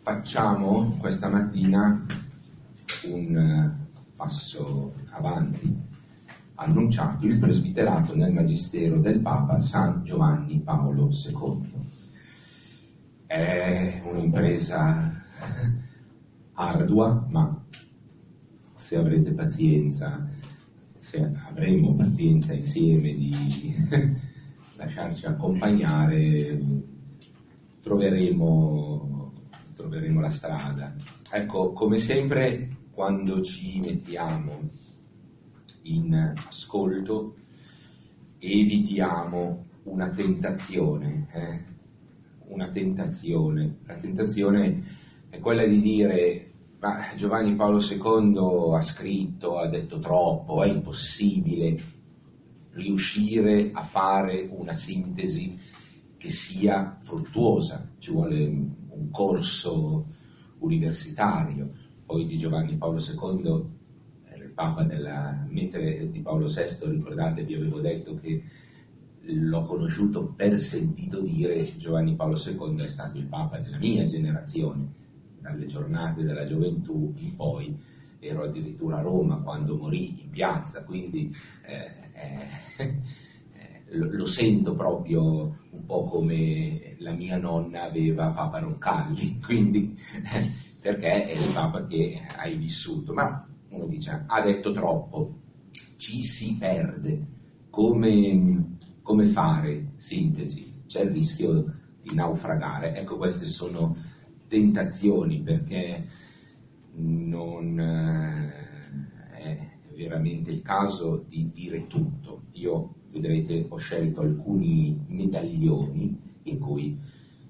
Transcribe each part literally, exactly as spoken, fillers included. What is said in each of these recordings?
facciamo questa mattina un passo avanti, annunciato il presbiterato nel magistero del Papa San Giovanni Paolo secondo. È un'impresa ardua, ma se avrete pazienza, se avremo pazienza insieme di lasciarci accompagnare, troveremo, troveremo la strada. Ecco, come sempre, quando ci mettiamo in ascolto, evitiamo una tentazione, eh? una tentazione. La tentazione è quella di dire: ma Giovanni Paolo secondo ha scritto, ha detto troppo, è impossibile riuscire a fare una sintesi che sia fruttuosa, ci vuole un corso universitario. Poi di Giovanni Paolo secondo, era il Papa della, mentre di Paolo sesto, ricordate, vi avevo detto che l'ho conosciuto per sentito dire. Giovanni Paolo secondo è stato il Papa della mia generazione, dalle giornate della gioventù in poi. Ero addirittura a Roma quando morì in piazza, quindi eh, eh, lo, lo sento proprio un po' come la mia nonna aveva Papa Roncalli, quindi eh, perché è il Papa che hai vissuto. Ma uno dice: ha detto troppo, ci si perde. Come, come fare sintesi? C'è il rischio di naufragare. Ecco, queste sono tentazioni, perché non eh, è veramente il caso di dire tutto. Io, vedrete, ho scelto alcuni medaglioni in cui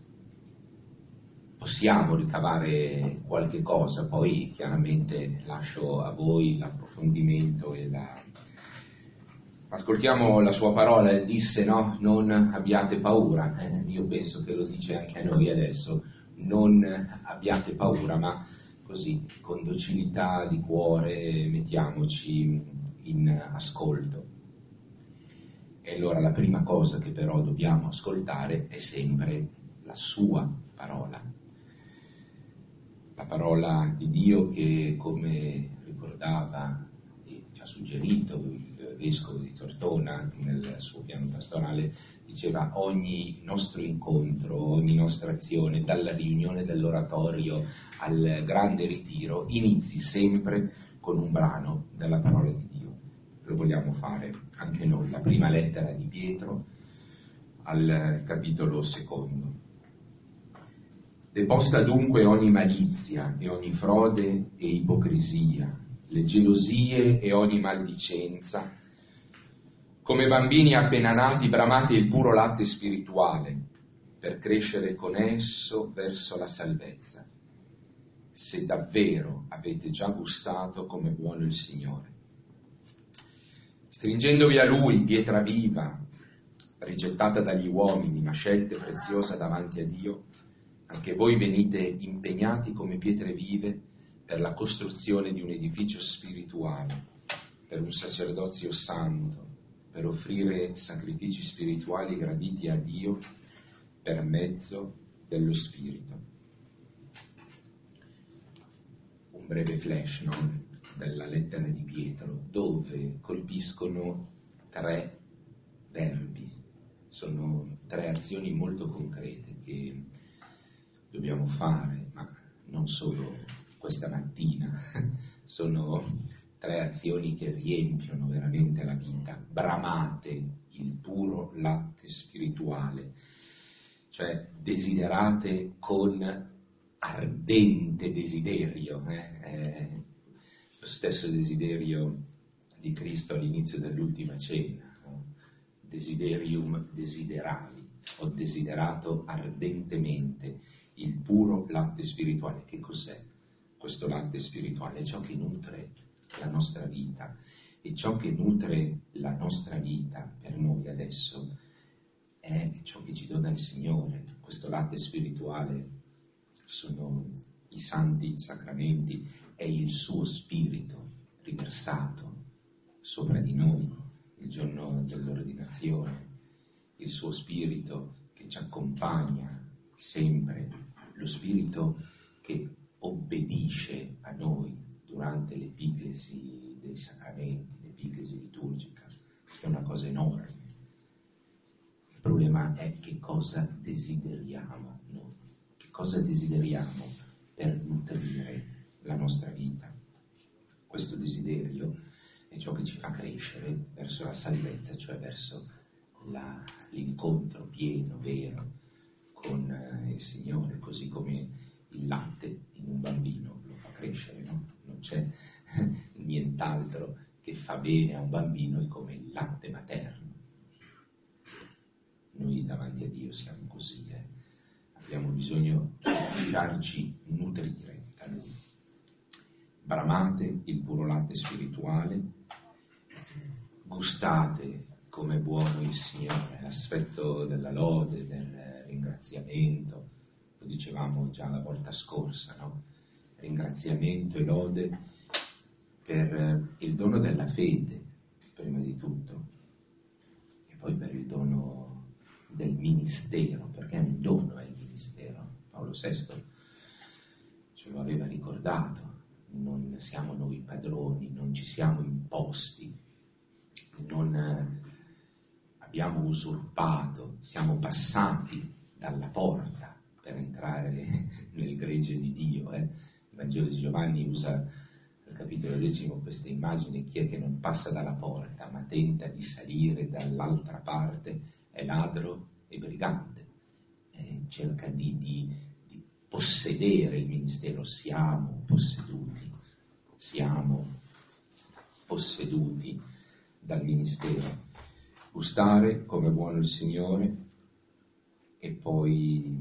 possiamo ricavare qualche cosa, poi chiaramente lascio a voi l'approfondimento e la... Ascoltiamo la sua parola. Disse, no, non abbiate paura. Eh, io penso che lo dice anche a noi adesso: non abbiate paura, ma così, con docilità di cuore, mettiamoci in ascolto. E allora la prima cosa che però dobbiamo ascoltare è sempre la sua parola. La parola di Dio che, come ricordava e ci ha suggerito il vescovo di Tortona nel suo piano pastorale, diceva: ogni nostro incontro, ogni nostra azione, dalla riunione dell'oratorio al grande ritiro, inizi sempre con un brano della parola di Dio. Lo vogliamo fare anche noi. La prima lettera di Pietro al capitolo secondo. Deposta dunque ogni malizia e ogni frode e ipocrisia, le gelosie e ogni maldicenza. Come bambini appena nati bramate il puro latte spirituale, per crescere con esso verso la salvezza, se davvero avete già gustato come buono il Signore. Stringendovi a Lui, pietra viva, rigettata dagli uomini, ma scelta preziosa davanti a Dio, anche voi venite impegnati come pietre vive per la costruzione di un edificio spirituale, per un sacerdozio santo, per offrire sacrifici spirituali graditi a Dio per mezzo dello Spirito. Un breve flash, no? Della lettera di Pietro, dove colpiscono tre verbi, sono tre azioni molto concrete che dobbiamo fare, ma non solo questa mattina, sono tre azioni che riempiono veramente la vita. Bramate il puro latte spirituale, cioè desiderate con ardente desiderio, eh? Eh, lo stesso desiderio di Cristo all'inizio dell'ultima cena, no? Desiderium desideravi, ho desiderato ardentemente il puro latte spirituale. Che cos'è questo latte spirituale? È ciò che nutre la nostra vita, e ciò che nutre la nostra vita per noi adesso è ciò che ci dona il Signore. Questo latte spirituale sono i santi sacramenti, è il suo spirito riversato sopra di noi il giorno dell'ordinazione, il suo spirito che ci accompagna sempre, lo spirito che obbedisce a noi durante l'epiclesi dei sacramenti, l'epiclesi liturgica. Questa è una cosa enorme. Il problema è che cosa desideriamo noi, che cosa desideriamo per nutrire la nostra vita. Questo desiderio è ciò che ci fa crescere verso la salvezza, cioè verso la, l'incontro pieno, vero, con eh, il Signore, così come il latte in un bambino lo fa crescere, no? Non c'è nient'altro che fa bene a un bambino come il latte materno. Noi davanti a Dio siamo così, eh? Abbiamo bisogno di lasciarci nutrire da Lui. Bramate il puro latte spirituale, gustate come è buono il Signore, l'aspetto della lode, del ringraziamento, lo dicevamo già la volta scorsa, no? Ringraziamento e lode per il dono della fede, prima di tutto, e poi per il dono del ministero, perché è un dono è il ministero. Paolo sesto ce lo aveva ricordato. Non siamo noi padroni, non ci siamo imposti, non eh, abbiamo usurpato, siamo passati dalla porta per entrare nel gregge di Dio. Eh. Il Vangelo di Giovanni usa al capitolo decimo questa immagine: chi è che non passa dalla porta ma tenta di salire dall'altra parte è ladro e brigante, eh, cerca di, di possedere il ministero. Siamo posseduti, siamo posseduti dal ministero. Gustare come buono il Signore e poi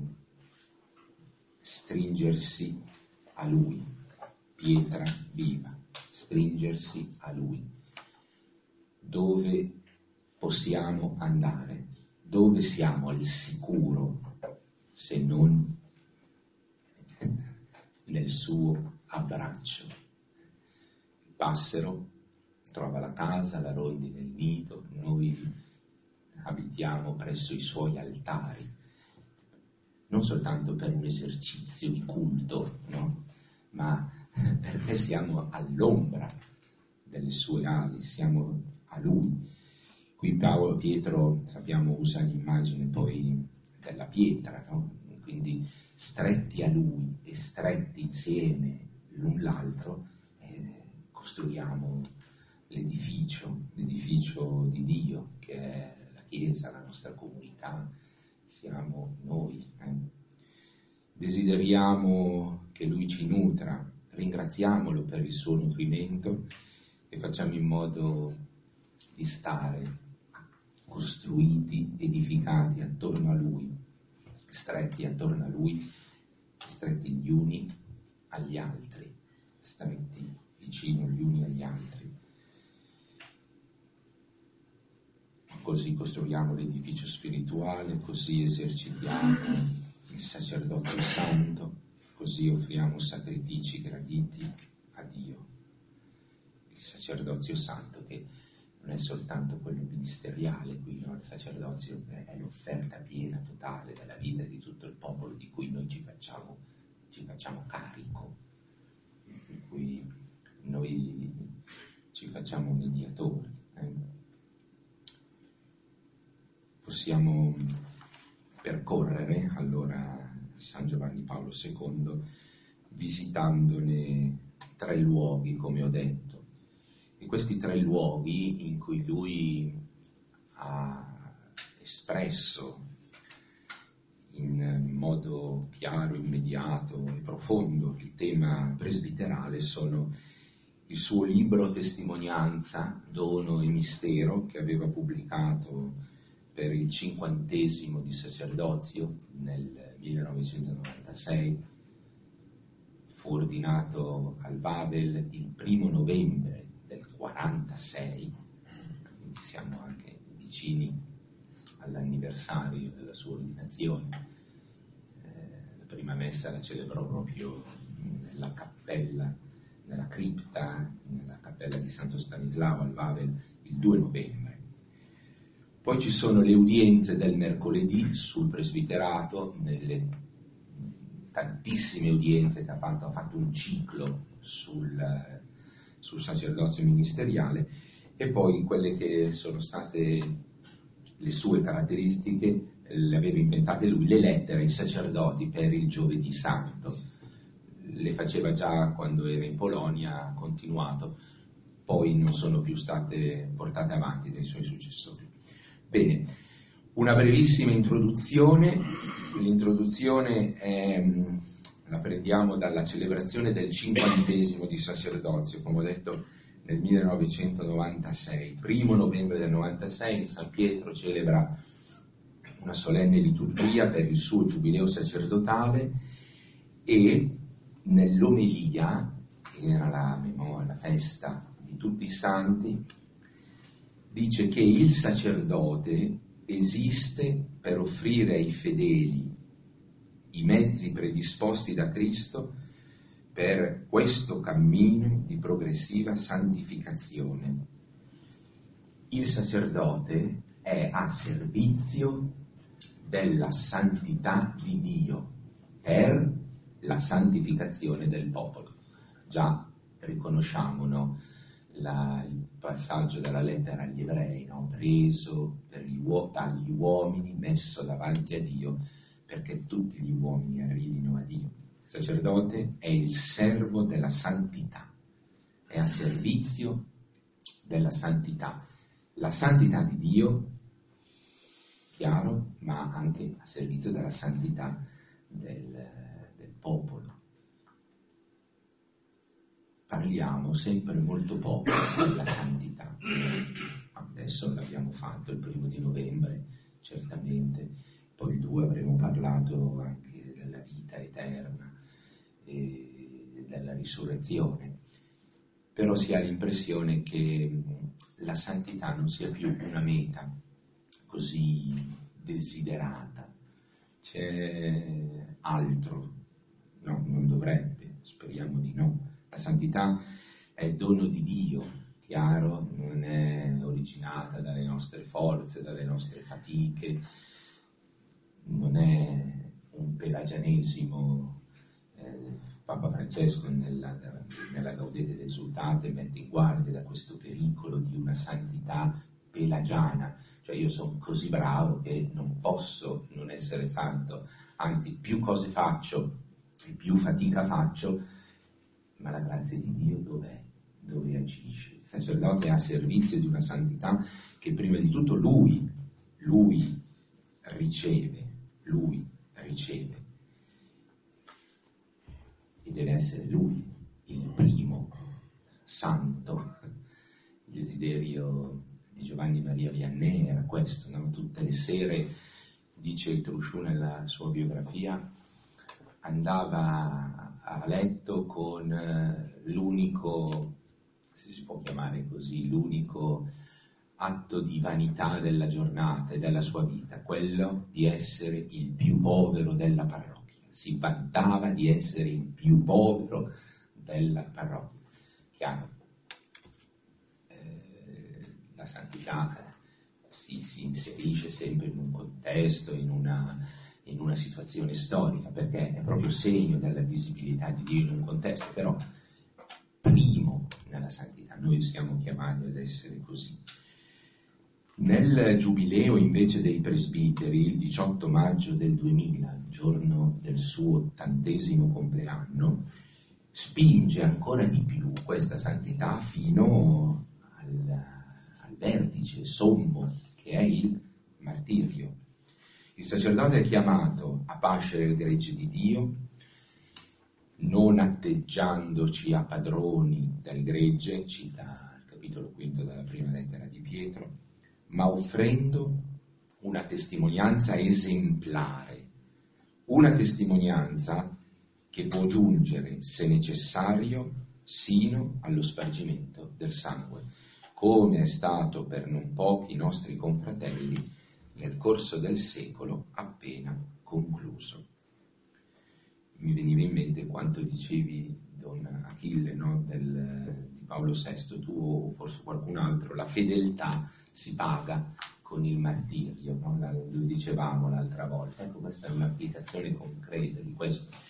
stringersi a Lui, pietra viva, stringersi a Lui. Dove possiamo andare? Dove siamo al sicuro se non nel suo abbraccio? Il passero trova la casa, la rondine il nido, noi abitiamo presso i suoi altari, non soltanto per un esercizio di culto, no? Ma perché siamo all'ombra delle sue ali, siamo a Lui. Qui Paolo, Pietro, sappiamo, usa l'immagine poi della pietra, no? Quindi stretti a Lui e stretti insieme l'un l'altro, eh, costruiamo l'edificio, l'edificio di Dio, che è la Chiesa, la nostra comunità, siamo noi. Eh. Desideriamo che Lui ci nutra, ringraziamolo per il suo nutrimento e facciamo in modo di stare costruiti, edificati attorno a Lui, stretti attorno a Lui, stretti gli uni agli altri, stretti vicino gli uni agli altri. Così costruiamo l'edificio spirituale, così esercitiamo il sacerdozio santo, così offriamo sacrifici graditi a Dio. Il sacerdozio santo, che non è soltanto quello ministeriale, qui no? Il sacerdozio è l'offerta piena, totale della vita di tutto il popolo di cui noi ci facciamo, ci facciamo carico, di cui noi ci facciamo mediatori. Eh? Possiamo percorrere allora San Giovanni Paolo secondo visitandone tre luoghi, come ho detto, e questi tre luoghi in cui lui ha espresso in modo chiaro, immediato e profondo il tema presbiterale sono il suo libro Testimonianza, Dono e Mistero, che aveva pubblicato per il cinquantesimo di sacerdozio nel millenovecentonovantasei, fu ordinato al Wawel il primo novembre del quarantasei, quindi siamo anche vicini all'anniversario della sua ordinazione. Eh, la prima messa la celebrò proprio nella cappella, nella cripta, nella cappella di Santo Stanislao al Wawel il due novembre. Poi ci sono le udienze del mercoledì sul presbiterato nelle tantissime udienze che ha fatto, ha fatto un ciclo sul, sul sacerdozio ministeriale, e poi quelle che sono state le sue caratteristiche le aveva inventate lui, le lettere ai sacerdoti per il Giovedì Santo. Le faceva già quando era in Polonia, ha continuato, poi non sono più state portate avanti dai suoi successori. Bene, una brevissima introduzione. L'introduzione è, la prendiamo dalla celebrazione del cinquantesimo di sacerdozio, come ho detto, nel millenovecentonovantasei. Primo novembre del novantasei San Pietro celebra una solenne liturgia per il suo giubileo sacerdotale, e nell'omelia, che era la, memoria, la festa di tutti i santi, dice che il sacerdote esiste per offrire ai fedeli i mezzi predisposti da Cristo per questo cammino di progressiva santificazione. Il sacerdote è a servizio della santità di Dio per la santificazione del popolo. Già riconosciamo, no? La, il passaggio della lettera agli ebrei, no? Preso per gli uo- dagli uomini, messo davanti a Dio, perché tutti gli uomini arrivino a Dio. Il sacerdote è il servo della santità, è a servizio della santità. La santità di Dio, chiaro, ma anche a servizio della santità del, del popolo. Parliamo sempre molto poco della santità. Adesso l'abbiamo fatto il primo di novembre, certamente, poi il due avremo parlato anche della vita eterna e della risurrezione, però si ha l'impressione che la santità non sia più una meta così desiderata, c'è altro, no, non dovrebbe, speriamo di no. La santità è dono di Dio, chiaro, non è originata dalle nostre forze, dalle nostre fatiche, non è un pelagianesimo. eh, Papa Francesco nella, nella Gaudete et Exsultate mette in guardia da questo pericolo di una santità pelagiana, cioè io sono così bravo che non posso non essere santo, anzi più cose faccio e più fatica faccio, ma la grazia di Dio dov'è? Dove agisce? Il sacerdote è a servizio di una santità che prima di tutto lui, lui riceve, lui riceve. E deve essere lui il primo santo. Il desiderio di Giovanni Maria Vianney era questo, no? Tutte le sere, dice Truchot nella sua biografia, andava a letto con l'unico, se si può chiamare così, l'unico atto di vanità della giornata e della sua vita, quello di essere il più povero della parrocchia. Si vantava di essere il più povero della parrocchia. Chiaro, eh, la santità eh, si, si inserisce sempre in un contesto, in una, in una situazione storica, perché è proprio segno della visibilità di Dio in un contesto, però primo nella santità. Noi siamo chiamati ad essere così. Nel giubileo invece dei presbiteri, il diciotto maggio del duemila, il giorno del suo ottantesimo compleanno, spinge ancora di più questa santità fino al, al vertice sommo che è il martirio. Il sacerdote è chiamato a pascere il gregge di Dio, non atteggiandoci a padroni del gregge, cita il capitolo quinto della prima lettera di Pietro, ma offrendo una testimonianza esemplare, una testimonianza che può giungere, se necessario, sino allo spargimento del sangue, come è stato per non pochi nostri confratelli nel corso del secolo appena concluso. Mi veniva in mente quanto dicevi, don Achille, no? Del, di Paolo sesto, tu o forse qualcun altro, la fedeltà si paga con il martirio, no? Lo dicevamo l'altra volta. Ecco, questa è un'applicazione concreta di questo.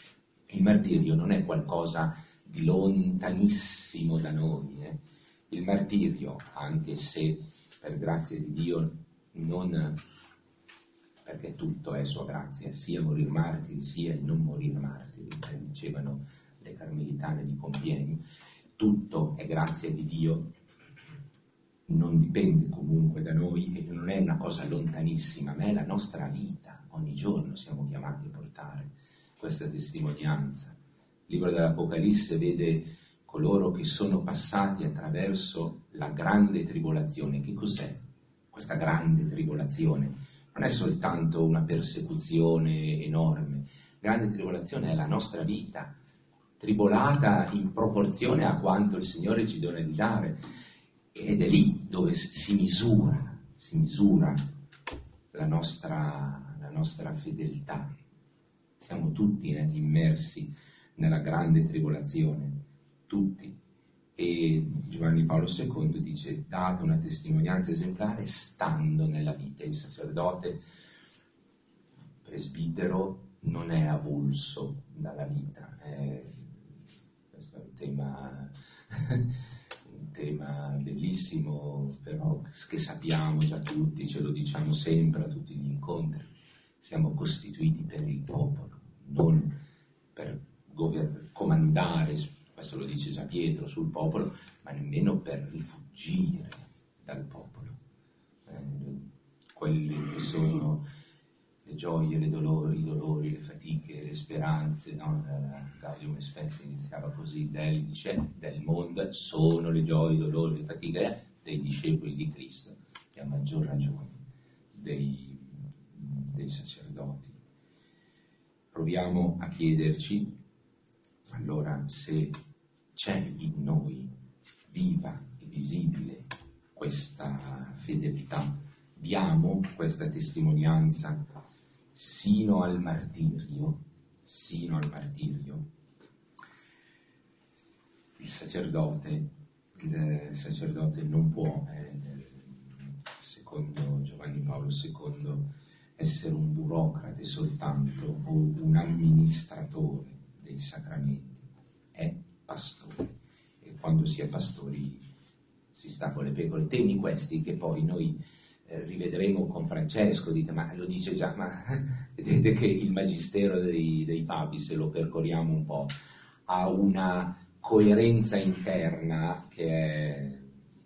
Il martirio non è qualcosa di lontanissimo da noi. Eh. Il martirio, anche se per grazia di Dio non, perché tutto è sua grazia, sia morir martiri sia il non morir martiri, eh, dicevano le carmelitane di Compiègne, tutto è grazia di Dio, non dipende comunque da noi e non è una cosa lontanissima, ma è la nostra vita, ogni giorno siamo chiamati a portare questa testimonianza. Il libro dell'Apocalisse vede coloro che sono passati attraverso la grande tribolazione. Che cos'è questa grande tribolazione? Non è soltanto una persecuzione enorme, grande tribolazione è la nostra vita, tribolata in proporzione a quanto il Signore ci dona di dare, ed è lì dove si misura, si misura la nostra, la nostra fedeltà. Siamo tutti eh, immersi nella grande tribolazione, tutti. E Giovanni Paolo secondo dice: date una testimonianza esemplare stando nella vita. Il sacerdote presbitero non è avulso dalla vita. È, questo è un tema, un tema bellissimo, però che sappiamo già tutti, ce lo diciamo sempre a tutti gli incontri. Siamo costituiti per il popolo, non per gover- comandare, questo lo dice già Pietro, sul popolo, ma nemmeno per rifuggire dal popolo. Eh, quelli che sono le gioie, le dolori, i dolori, le fatiche, le speranze, no? Gaudium et Spes iniziava così, del, dice, del mondo sono le gioie, i dolori, le fatiche dei discepoli di Cristo, e a maggior ragione dei, dei sacerdoti. Proviamo a chiederci allora se c'è in noi viva e visibile questa fedeltà, diamo questa testimonianza sino al martirio, sino al martirio. Il sacerdote, il sacerdote non può, eh, secondo Giovanni Paolo secondo, essere un burocrate soltanto o un amministratore dei sacramenti, è pastore, e quando si è pastori si sta con le pecore. Temi questi che poi noi eh, rivedremo con Francesco. Dite, ma lo dice già, ma vedete che il magistero dei, dei papi, se lo percorriamo un po', ha una coerenza interna che è,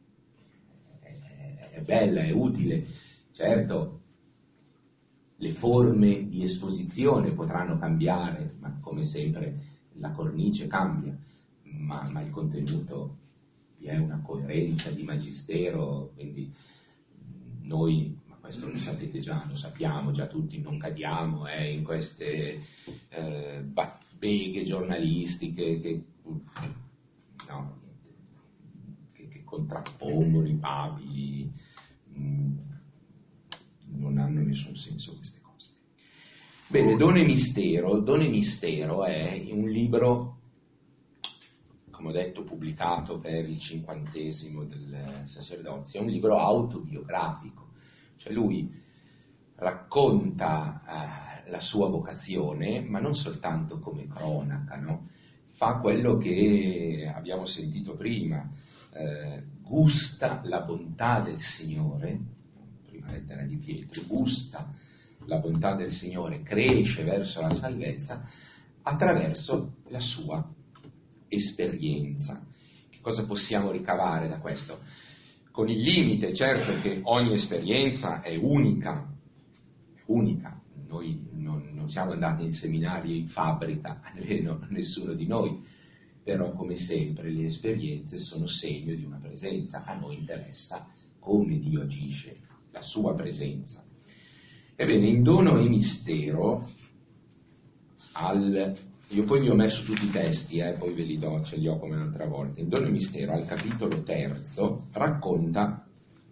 è, è bella, è utile. Certo, le forme di esposizione potranno cambiare, ma come sempre la cornice cambia, ma, ma il contenuto, vi è una coerenza di magistero, quindi noi, ma questo lo sapete già, lo sappiamo già tutti, non cadiamo eh, in queste eh, beghe giornalistiche che, no, che, che contrappongono i papi. Mh, non hanno nessun senso queste cose. Bene, Dono e Mistero. Dono e Mistero è un libro, come ho detto, pubblicato per il cinquantesimo del sacerdozio, è un libro autobiografico, cioè lui racconta eh, la sua vocazione, ma non soltanto come cronaca, no? Fa quello che abbiamo sentito prima, eh, gusta la bontà del Signore, lettera di Pietro, gusta la bontà del Signore, cresce verso la salvezza attraverso la sua esperienza. Che cosa possiamo ricavare da questo? Con il limite, certo, che ogni esperienza è unica, unica. Noi non, non siamo andati in seminario, in fabbrica, almeno nessuno di noi, però come sempre le esperienze sono segno di una presenza. A noi interessa come Dio agisce, la sua presenza. Ebbene, in Dono e Mistero, al, io poi vi ho messo tutti i testi, eh, poi ve li do, ce li ho come l'altra volta. In Dono e Mistero, al capitolo terzo, racconta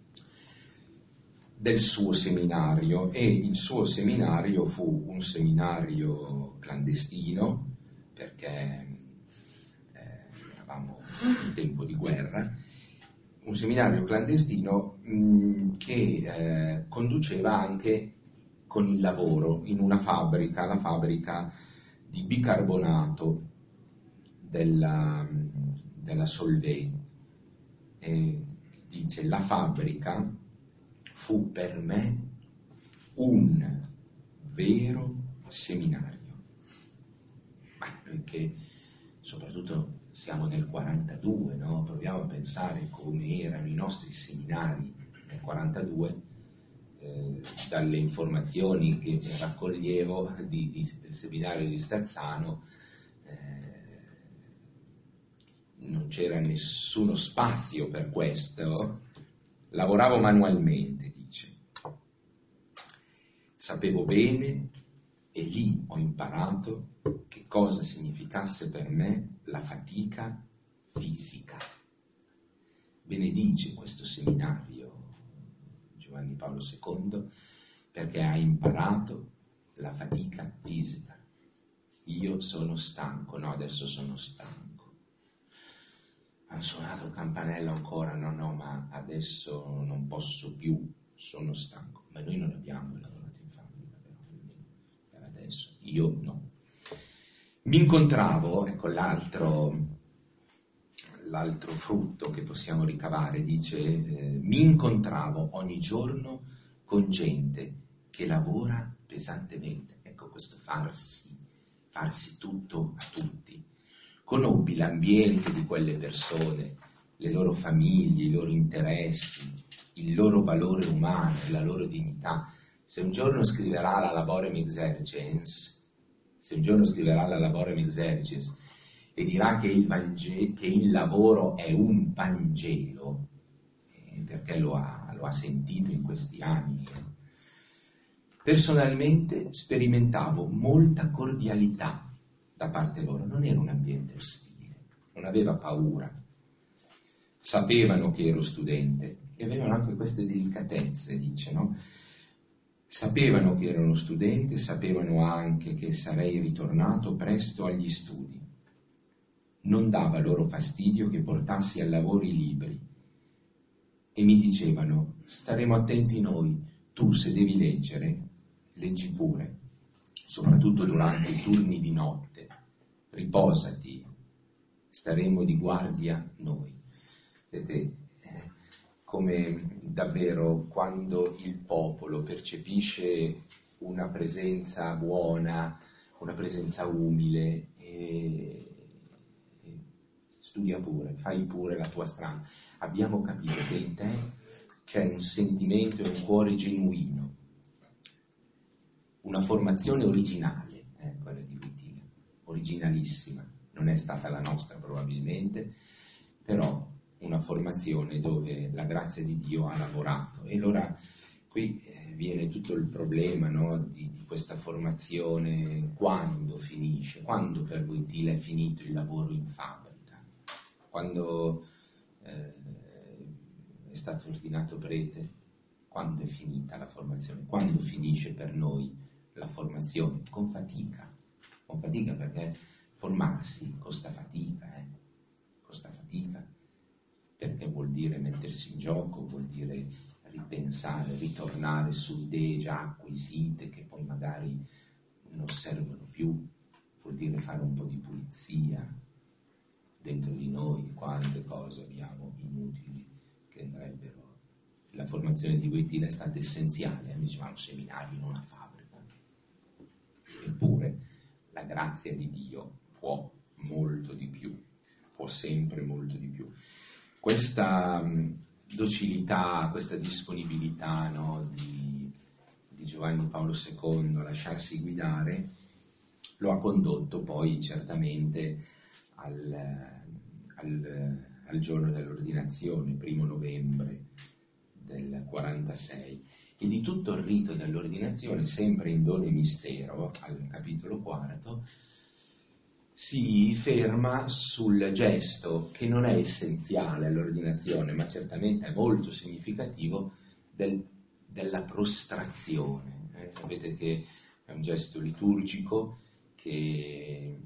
del suo seminario, e il suo seminario fu un seminario clandestino, perché eh, eravamo in tempo di guerra, un seminario clandestino mh, che eh, conduceva anche con il lavoro in una fabbrica, la fabbrica di bicarbonato della, della Solvay. E dice: la fabbrica fu per me un vero seminario. Ma noi che soprattutto siamo nel quarantadue, no? Proviamo a pensare come erano i nostri seminari nel quarantadue, eh, dalle informazioni che raccoglievo di, di, del seminario di Stazzano, eh, non c'era nessuno spazio per questo. Lavoravo manualmente, dice. Sapevo bene e lì ho imparato che cosa significasse per me la fatica fisica. Benedice questo seminario Giovanni Paolo secondo perché ha imparato la fatica fisica. Io sono stanco, no, adesso sono stanco. Hanno suonato il campanello ancora, no, no, ma adesso non posso più, sono stanco. Ma noi non abbiamo lavorato in fabbrica, però, per adesso, io no. Mi incontravo, ecco l'altro, l'altro frutto che possiamo ricavare, dice, eh, mi incontravo ogni giorno con gente che lavora pesantemente. Ecco questo farsi, farsi tutto a tutti. Conobbi l'ambiente di quelle persone, le loro famiglie, i loro interessi, il loro valore umano, la loro dignità. Se un giorno scriverà la Laborem Exercens, se un giorno scriverà la Laborem Exercens e dirà che il, Vange- che il lavoro è un Vangelo, eh, perché lo ha, lo ha sentito in questi anni. Personalmente sperimentavo molta cordialità da parte loro, non era un ambiente ostile, non aveva paura, sapevano che ero studente e avevano anche queste delicatezze, dice, no? Sapevano che ero uno studente, sapevano anche che sarei ritornato presto agli studi. Non dava loro fastidio che portassi al lavoro i libri e mi dicevano: staremo attenti noi, tu se devi leggere, leggi pure, soprattutto durante i turni di notte, riposati, staremo di guardia noi. Vedete, eh, come davvero quando il popolo percepisce una presenza buona, una presenza umile, e, e studia pure, fai pure la tua strada. Abbiamo capito che in te c'è un sentimento e un cuore genuino, una formazione originale, eh, quella di Wojtyla, originalissima, non è stata la nostra probabilmente, però una formazione dove la grazia di Dio ha lavorato. E allora qui eh, viene tutto il problema, no, di, di questa formazione, quando finisce, quando per Wojtyla è finito il lavoro in fabbrica, quando eh, è stato ordinato prete, quando è finita la formazione, quando finisce per noi la formazione, con fatica, con fatica perché formarsi costa fatica, eh? costa fatica, perché vuol dire mettersi in gioco, vuol dire ripensare, ritornare su idee già acquisite che poi magari non servono più, vuol dire fare un po' di pulizia dentro di noi, quante cose abbiamo inutili che andrebbero. La formazione di Wojtyla è stata essenziale, noi dicevamo seminario in una fabbrica, eppure la grazia di Dio può molto di più, può sempre molto di più. Questa um, docilità, questa disponibilità, no, di, di Giovanni Paolo secondo a lasciarsi guidare lo ha condotto poi certamente al, al, al giorno dell'ordinazione, primo novembre del quarantasei, e di tutto il rito dell'ordinazione, sempre in dono e mistero, al capitolo quarto, si ferma sul gesto che non è essenziale all'ordinazione, ma certamente è molto significativo, del, della prostrazione. Eh, sapete che è un gesto liturgico che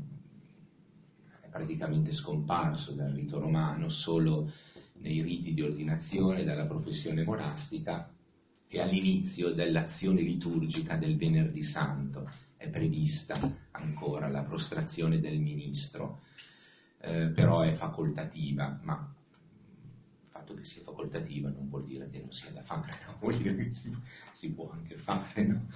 è praticamente scomparso dal rito romano, solo nei riti di ordinazione dalla professione monastica e all'inizio dell'azione liturgica del Venerdì Santo è prevista ancora la prostrazione del ministro, eh, però è facoltativa, ma il fatto che sia facoltativa non vuol dire che non sia da fare, no? Vuol dire che si, si può anche fare, no?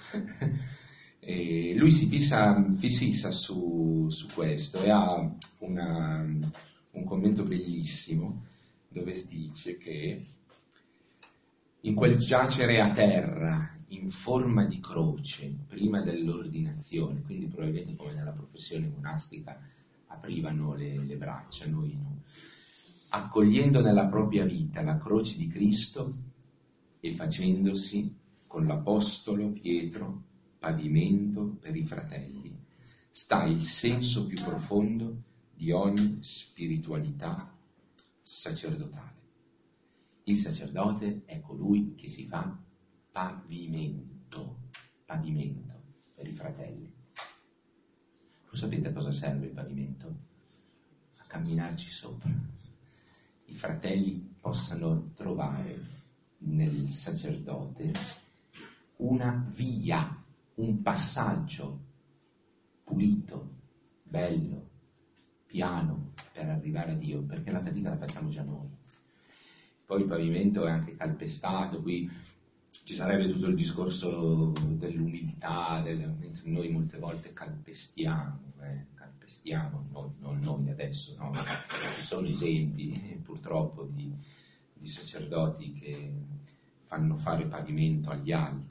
E lui si fissa, fissa su, su questo e ha una, un commento bellissimo dove si dice che in quel giacere a terra in forma di croce prima dell'ordinazione, quindi probabilmente come nella professione monastica aprivano le, le braccia, noi no, accogliendo nella propria vita la croce di Cristo e facendosi con l'Apostolo Pietro pavimento per i fratelli, sta il senso più profondo di ogni spiritualità sacerdotale. Il sacerdote è colui che si fa pavimento, pavimento per i fratelli. Lo sapete a cosa serve il pavimento? A camminarci sopra. I fratelli possano trovare nel sacerdote una via, un passaggio pulito, bello, piano per arrivare a Dio, perché la fatica la facciamo già noi. Poi il pavimento è anche calpestato, qui ci sarebbe tutto il discorso dell'umiltà, del, mentre noi molte volte calpestiamo, eh, calpestiamo, no, non noi adesso, no? Ci sono esempi eh, purtroppo di, di sacerdoti che fanno fare pavimento agli altri.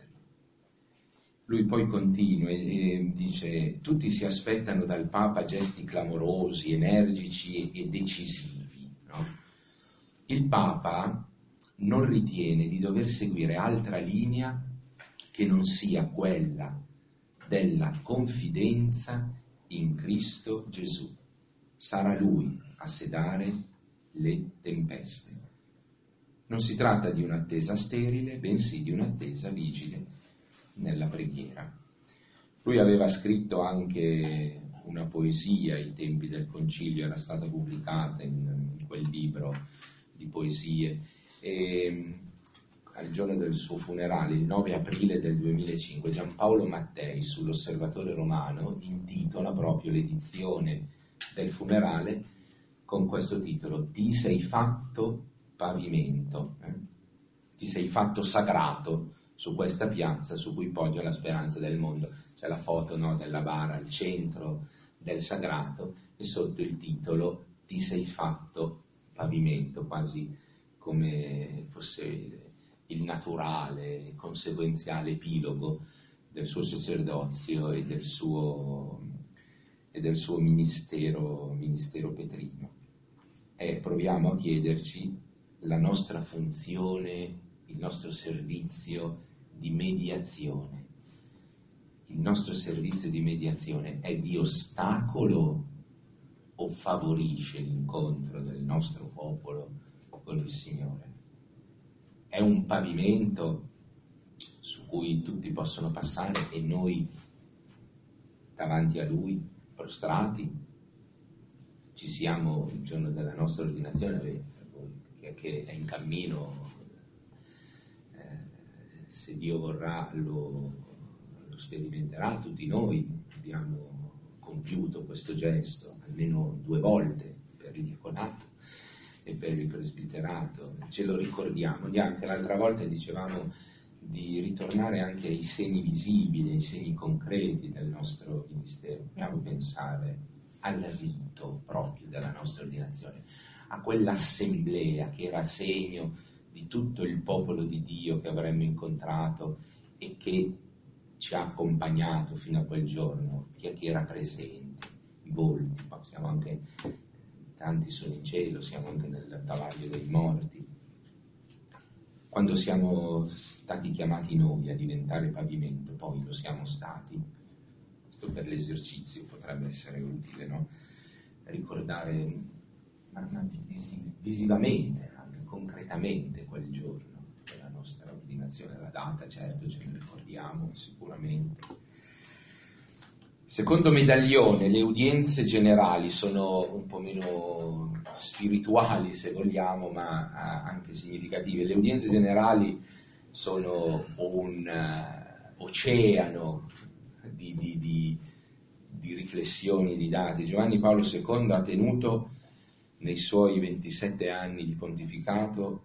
Lui poi continua e, e dice: tutti si aspettano dal Papa gesti clamorosi, energici e decisivi, no? Il Papa non ritiene di dover seguire altra linea che non sia quella della confidenza in Cristo Gesù. Sarà Lui a sedare le tempeste. Non si tratta di un'attesa sterile, bensì di un'attesa vigile nella preghiera. Lui aveva scritto anche una poesia ai tempi del concilio, era stata pubblicata in, in quel libro di poesie, e al giorno del suo funerale, il nove aprile del duemilacinque, Giampaolo Mattei sull'Osservatore Romano intitola proprio l'edizione del funerale con questo titolo: Ti sei fatto pavimento, eh? Ti sei fatto sagrato su questa piazza su cui poggia la speranza del mondo. C'è la foto, no, della bara al centro del sagrato e sotto il titolo Ti sei fatto pavimento, quasi come fosse il naturale, conseguenziale epilogo del suo sacerdozio e del suo, e del suo ministero, ministero petrino. E proviamo a chiederci la nostra funzione, il nostro servizio di mediazione. Il nostro servizio di mediazione è di ostacolo o favorisce l'incontro del nostro popolo con il Signore? È un pavimento su cui tutti possono passare e noi davanti a Lui prostrati ci siamo il giorno della nostra ordinazione, che è in cammino, eh, se Dio vorrà lo, lo sperimenterà. Tutti noi abbiamo compiuto questo gesto almeno due volte per il diaconato e per il presbiterato, ce lo ricordiamo. E anche l'altra volta dicevamo di ritornare anche ai segni visibili, ai segni concreti del nostro ministero. Dobbiamo pensare al rito proprio della nostra ordinazione, a quell'assemblea che era segno di tutto il popolo di Dio che avremmo incontrato e che ci ha accompagnato fino a quel giorno, chi è che era presente, i volti, ma siamo anche, tanti sono in cielo, siamo anche nel bavaglio dei morti. Quando siamo stati chiamati noi a diventare pavimento, poi lo siamo stati, questo per l'esercizio potrebbe essere utile, no? Ricordare ma, ma visivamente, anche concretamente quel giorno della nostra ordinazione, la data, certo, ce ne ricordiamo sicuramente. Secondo Medaglione, le udienze generali sono un po' meno spirituali, se vogliamo, ma anche significative. Le udienze generali sono un uh, oceano di, di, di, di riflessioni, di dati. Giovanni Paolo secondo ha tenuto nei suoi ventisette anni di pontificato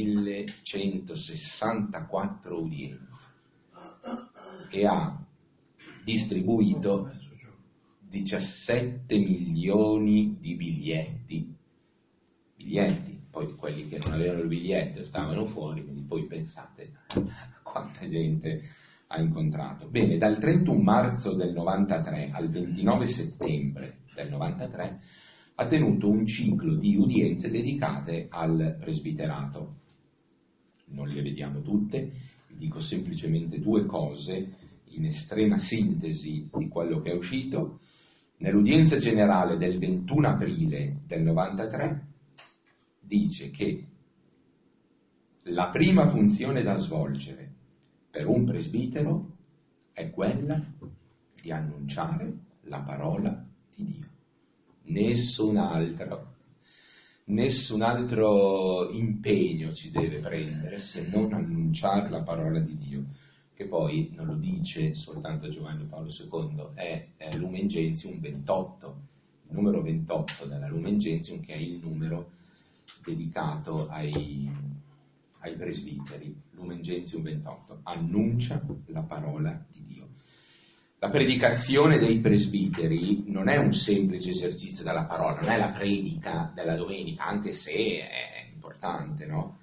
millecentosessantaquattro udienze e ha distribuito diciassette milioni di biglietti, biglietti, poi quelli che non avevano il biglietto stavano fuori, quindi poi pensate a quanta gente ha incontrato. Bene, dal trentuno marzo del novantatré al ventinove settembre del novantatré ha tenuto un ciclo di udienze dedicate al presbiterato. Non le vediamo tutte, vi dico semplicemente due cose in estrema sintesi di quello che è uscito. Nell'udienza generale del ventuno aprile del novantatré dice che la prima funzione da svolgere per un presbitero è quella di annunciare la parola di Dio. Nessun altro, nessun altro impegno ci deve prendere se non annunciare la parola di Dio, che poi non lo dice soltanto Giovanni Paolo secondo, è, è Lumen Gentium ventotto, il numero ventotto della Lumen Gentium, che è il numero dedicato ai, ai presbiteri. Lumen Gentium ventotto, annuncia la parola di Dio. La predicazione dei presbiteri non è un semplice esercizio della parola, non è la predica della domenica, anche se è importante, no?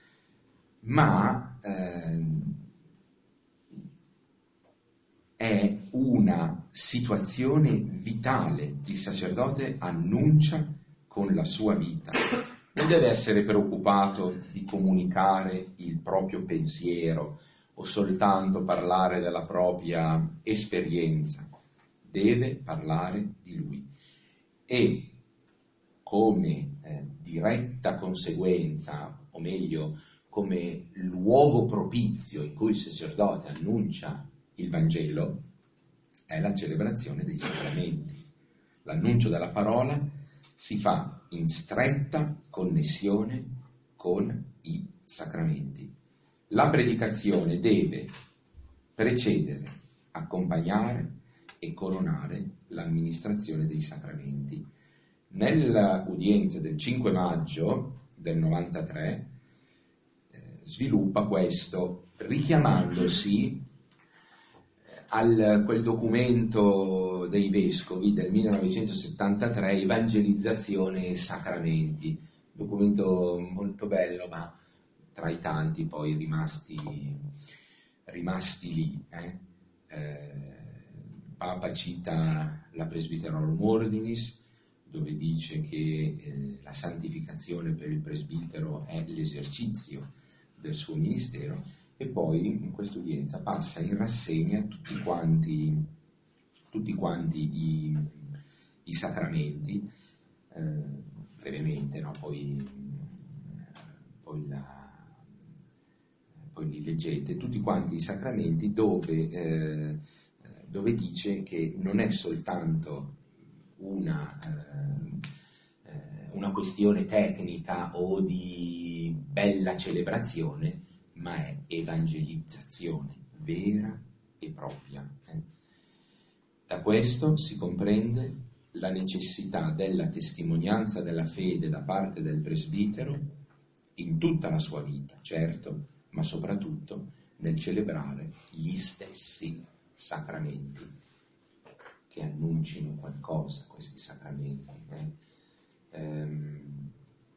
Ma eh, è una situazione vitale. Il sacerdote annuncia con la sua vita. Non deve essere preoccupato di comunicare il proprio pensiero o soltanto parlare della propria esperienza, deve parlare di lui. E come eh, diretta conseguenza, o meglio, come luogo propizio in cui il sacerdote annuncia il Vangelo, è la celebrazione dei sacramenti. L'annuncio della parola si fa in stretta connessione con i sacramenti. La predicazione deve precedere, accompagnare e coronare l'amministrazione dei sacramenti. Nell'udienza del cinque maggio del novantatré eh, sviluppa questo, richiamandosi al quel documento dei vescovi del millenovecentosettantatré, Evangelizzazione e Sacramenti, documento molto bello, ma tra i tanti poi rimasti, rimasti lì. Eh? Eh, Papa cita la Presbyterorum Ordinis, dove dice che eh, la santificazione per il presbitero è l'esercizio del suo ministero, e poi in quest'udienza passa in rassegna tutti quanti, tutti quanti i, i sacramenti, eh, brevemente, no? poi, poi, la, poi li leggete, tutti quanti i sacramenti dove, eh, dove dice che non è soltanto una, eh, una questione tecnica o di bella celebrazione, ma è evangelizzazione vera e propria. Eh. Da questo si comprende la necessità della testimonianza della fede da parte del presbitero in tutta la sua vita, certo, ma soprattutto nel celebrare gli stessi sacramenti, che annuncino qualcosa, questi sacramenti. Eh. Ehm,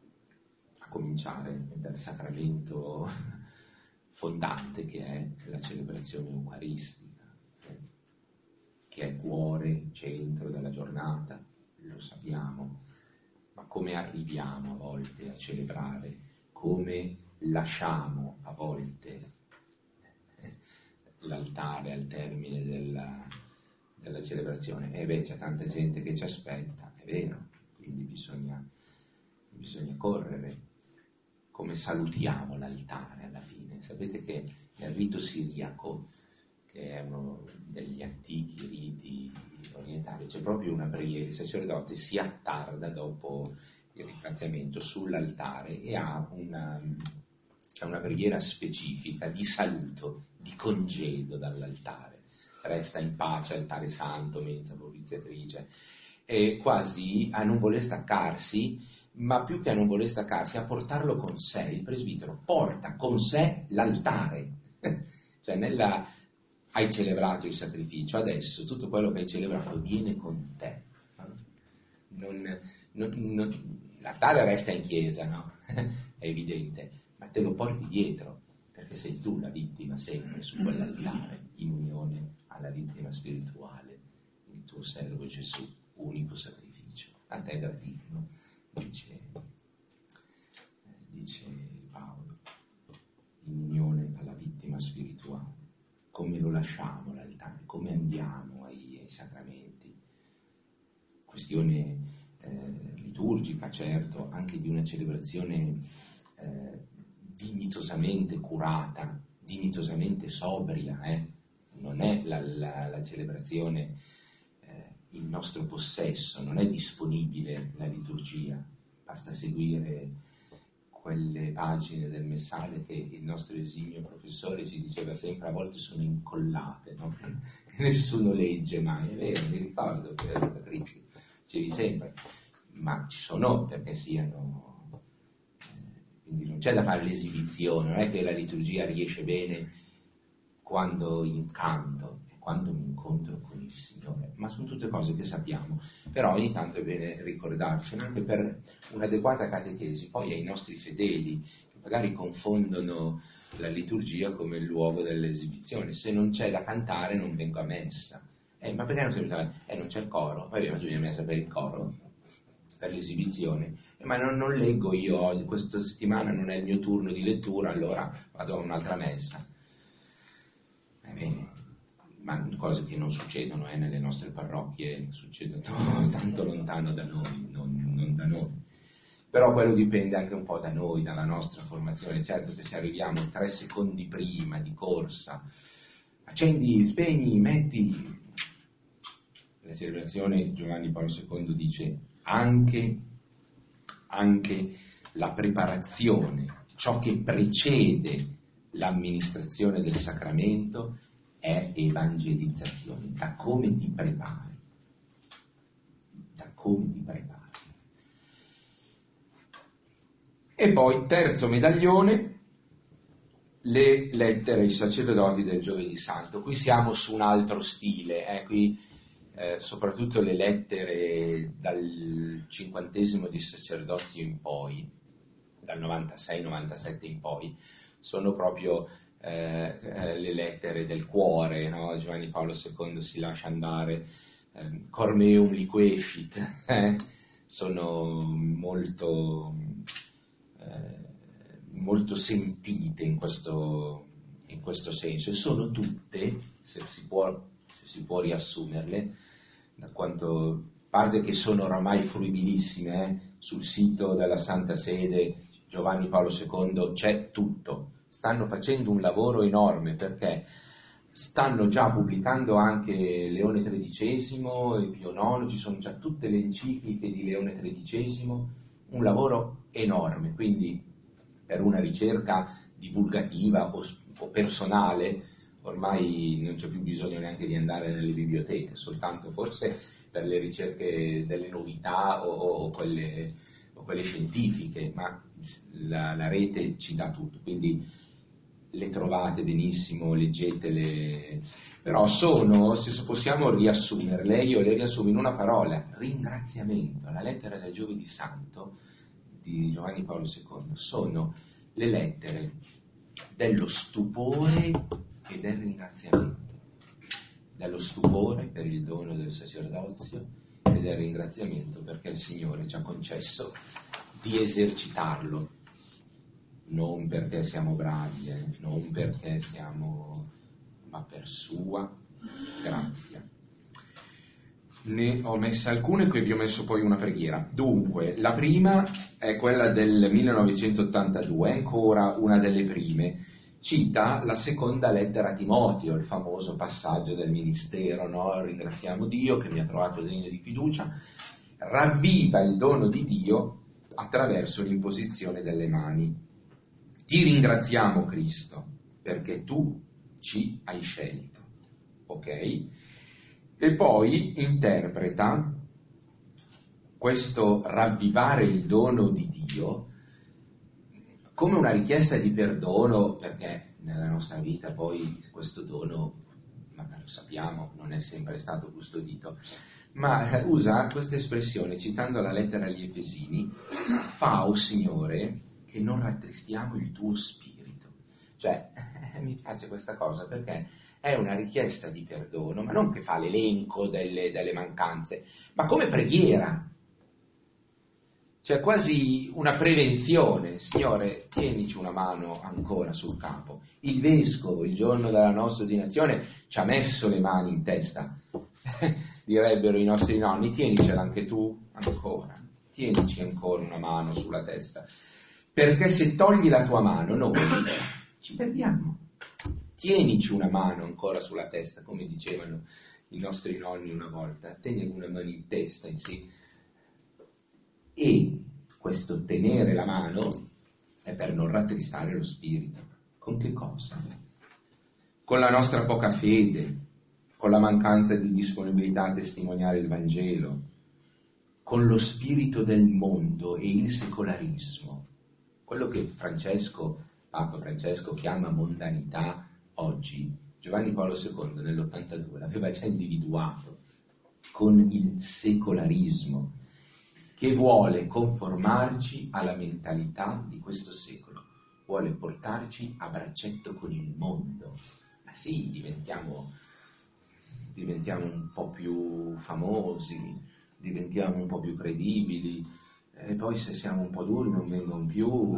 a cominciare dal sacramento fondante che è la celebrazione eucaristica, eh, che è cuore, centro della giornata, lo sappiamo, ma come arriviamo a volte a celebrare, come lasciamo a volte eh, l'altare al termine della, della celebrazione. E beh, c'è tanta gente che ci aspetta, è vero, quindi bisogna, bisogna correre. Come salutiamo l'altare alla fine? Sapete che nel rito siriaco, che è uno degli antichi riti orientali, c'è proprio una preghiera, il sacerdote si attarda dopo il ringraziamento sull'altare e ha una, c'è una preghiera specifica di saluto, di congedo dall'altare. resta in pace, altare santo, mensa propiziatrice, e quasi a non voler staccarsi, ma più che a non voler staccarsi, a portarlo con sé. Il presbitero porta con sé l'altare, cioè nella, hai celebrato il sacrificio, adesso tutto quello che hai celebrato viene con te. Non, non, non, l'altare resta in chiesa, no? È evidente, ma te lo porti dietro, perché sei tu la vittima sempre su quell'altare, in unione alla vittima spirituale, il tuo servo Gesù, unico sacrificio. A te da digno, dice, dice Paolo, in unione alla vittima spirituale. Come lo lasciamo l'altare? Come andiamo ai, ai sacramenti? Questione eh, liturgica, certo, anche di una celebrazione eh, dignitosamente curata, dignitosamente sobria, eh? Non è la, la, la celebrazione eh, in nostro possesso, non è disponibile la liturgia, basta seguire quelle pagine del Messale che il nostro esimio professore ci diceva sempre, a volte sono incollate, no? Che nessuno legge mai, è vero, mi ricordo, Patrizia, dicevi sempre, ma ci sono perché siano, eh, quindi non c'è da fare l'esibizione, non è che la liturgia riesce bene quando incanto e quando mi incontro con il Signore, ma sono tutte cose che sappiamo, però ogni tanto è bene ricordarcene anche per un'adeguata catechesi, poi ai nostri fedeli, che magari confondono la liturgia come il luogo dell'esibizione. Se non c'è da cantare non vengo a messa. Eh, ma perché non c'è, eh, non c'è il coro? Poi abbiamo bisogno di messa per il coro, per l'esibizione. Eh, ma non, non leggo io, questa settimana non è il mio turno di lettura, allora vado a un'altra messa. Bene, ma cose che non succedono eh, nelle nostre parrocchie, succedono tanto lontano da noi, non, non da noi. Però quello dipende anche un po' da noi, dalla nostra formazione. Certo che se arriviamo tre secondi prima di corsa, accendi, spegni, metti. La celebrazione, Giovanni Paolo secondo dice, anche, anche la preparazione, ciò che precede l'amministrazione del sacramento è evangelizzazione, da come ti prepari, da come ti prepari. E poi, terzo medaglione, le lettere ai sacerdoti del Giovedì Santo. Qui siamo su un altro stile, eh? Qui eh, soprattutto le lettere dal cinquantesimo di sacerdozio in poi, dal novantasei novantasette in poi, sono proprio eh, eh, le lettere del cuore, no? Giovanni Paolo secondo si lascia andare, eh, cor meum liquefit, eh? Sono molto, eh, molto sentite in questo, in questo senso, e sono tutte, se si può, se si può riassumerle, da quanto parte che sono oramai fruibilissime, eh? Sul sito della Santa Sede Giovanni Paolo secondo c'è tutto, stanno facendo un lavoro enorme perché stanno già pubblicando anche Leone tredicesimo e Pio nono, ci sono già tutte le encicliche di Leone tredicesimo, un lavoro enorme, quindi per una ricerca divulgativa o, o personale ormai non c'è più bisogno neanche di andare nelle biblioteche, soltanto forse per le ricerche delle novità o, o quelle... o quelle scientifiche, ma la, la rete ci dà tutto, quindi le trovate benissimo, leggetele, però sono, se possiamo riassumerle, io le riassumo in una parola, ringraziamento. La lettera del Giovedì Santo di Giovanni Paolo secondo sono le lettere dello stupore e del ringraziamento, dello stupore per il dono del sacerdozio e del ringraziamento perché il Signore ci ha concesso di esercitarlo, non perché siamo bravi, eh, non perché siamo, ma per sua grazia. Ne ho messe alcune, qui vi ho messo poi una preghiera. Dunque, la prima è quella del millenovecentottantadue, è ancora una delle prime. Cita la seconda lettera a Timoteo, il famoso passaggio del ministero, no? Ringraziamo Dio che mi ha trovato degno di fiducia, ravviva il dono di Dio attraverso l'imposizione delle mani. Ti ringraziamo, Cristo, perché tu ci hai scelto. ok? E poi interpreta questo ravvivare il dono di Dio come una richiesta di perdono, perché nella nostra vita poi questo dono, ma lo sappiamo, non è sempre stato custodito, ma usa questa espressione, citando la lettera agli Efesini: fa, o Signore, che non rattristiamo il tuo spirito. Cioè, eh, mi piace questa cosa perché è una richiesta di perdono, ma non che fa l'elenco delle, delle mancanze, ma come preghiera. Cioè quasi una prevenzione: Signore, tienici una mano ancora sul capo. Il vescovo, il giorno della nostra ordinazione, ci ha messo le mani in testa, direbbero i nostri nonni, tienicela anche tu ancora, tienici ancora una mano sulla testa, perché se togli la tua mano noi ci perdiamo. Tienici una mano ancora sulla testa, come dicevano i nostri nonni una volta, tieni una mano in testa, in sì. E questo tenere la mano è per non rattristare lo spirito. Con che cosa? Con la nostra poca fede, con la mancanza di disponibilità a testimoniare il Vangelo, con lo spirito del mondo e il secolarismo, quello che Francesco, Papa Francesco chiama mondanità oggi, Giovanni Paolo secondo nell'ottantadue l'aveva già individuato con il secolarismo, che vuole conformarci alla mentalità di questo secolo, vuole portarci a braccetto con il mondo. Ma sì, diventiamo, diventiamo un po' più famosi, diventiamo un po' più credibili, e poi se siamo un po' duri non vengono più.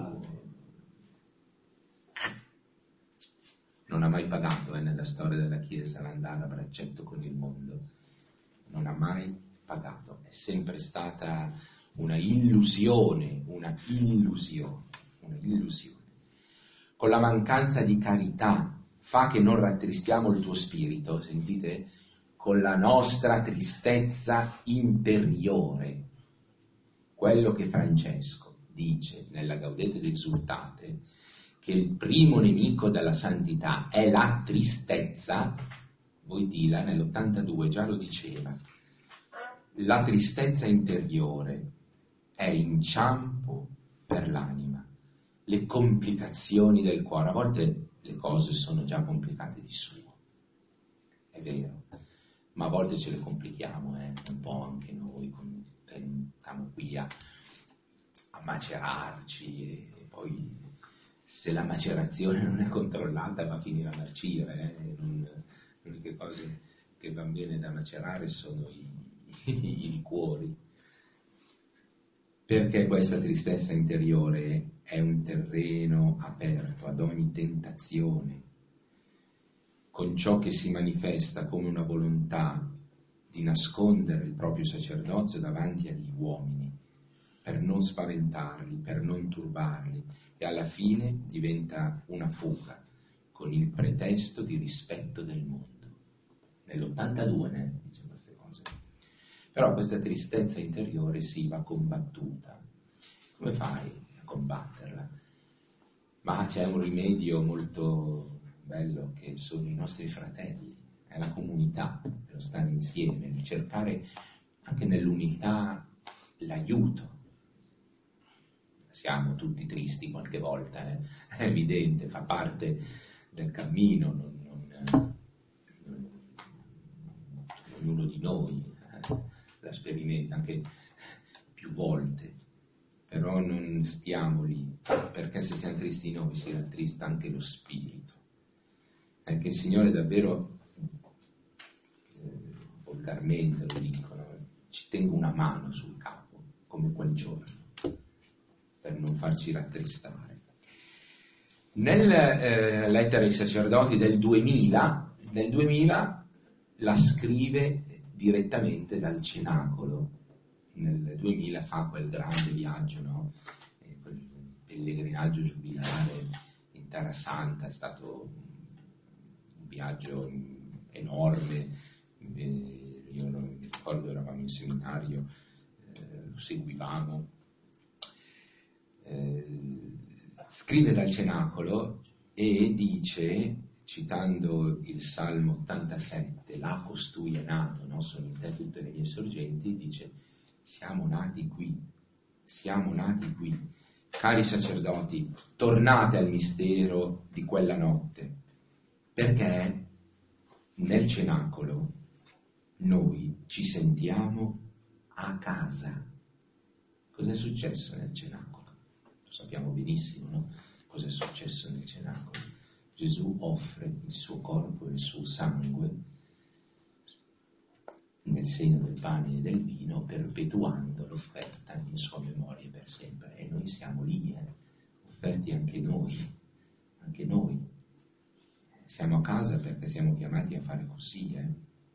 Non ha mai pagato eh, nella storia della Chiesa l'andare a braccetto con il mondo, non ha mai pagato, è sempre stata una illusione, una illusione, una illusione. Con la mancanza di carità fa che non rattristiamo il tuo spirito, sentite? Con la nostra tristezza interiore. Quello che Francesco dice nella Gaudete ed Exsultate, che il primo nemico della santità è la tristezza, Wojtyla nell'ottantadue già lo diceva. La tristezza interiore è inciampo per l'anima, le complicazioni del cuore. A volte le cose sono già complicate di suo, è vero, ma a volte ce le complichiamo, eh, un po' anche noi, stiamo qui a, a macerarci e poi se la macerazione non è controllata va a finire a marcire, eh, non, le uniche cose che vanno bene da macerare sono i i liquori, perché questa tristezza interiore è un terreno aperto ad ogni tentazione, con ciò che si manifesta come una volontà di nascondere il proprio sacerdozio davanti agli uomini, per non spaventarli, per non turbarli, e alla fine diventa una fuga, con il pretesto di rispetto del mondo. Nell'ottantadue ne dice queste cose. Però questa tristezza interiore si va combattuta. Come fai a combatterla? Ma c'è un rimedio molto bello che sono i nostri fratelli, è la comunità, lo stare insieme, il cercare anche nell'umiltà l'aiuto. Siamo tutti tristi qualche volta, eh? È evidente, fa parte del cammino, non, non, non, ognuno di noi la sperimenta anche più volte, però non stiamo lì, perché se siamo tristi noi si rattrista anche lo spirito. Anche il Signore davvero, eh, volgarmente lo dicono, ci tenga una mano sul capo, come quel giorno, per non farci rattristare. Nella eh, lettera ai sacerdoti del duemila, nel duemila la scrive direttamente dal cenacolo. Nel duemila fa quel grande viaggio, no? Eh, quel pellegrinaggio giubilare in Terra Santa, è stato un viaggio enorme, eh, io non mi ricordo, eravamo in seminario, eh, lo seguivamo. Eh, scrive dal cenacolo e dice: citando il Salmo ottantasette, là costui è nato, no? Sono in te tutte le mie sorgenti, dice siamo nati qui, siamo nati qui. Cari sacerdoti, tornate al mistero di quella notte, perché nel cenacolo noi ci sentiamo a casa. Cos'è successo nel cenacolo? Lo sappiamo benissimo, no? Cos'è successo nel cenacolo? Gesù offre il suo corpo e il suo sangue nel segno del pane e del vino, perpetuando l'offerta in sua memoria per sempre. E noi siamo lì, eh? offerti anche noi, anche noi. Siamo a casa perché siamo chiamati a fare così, eh?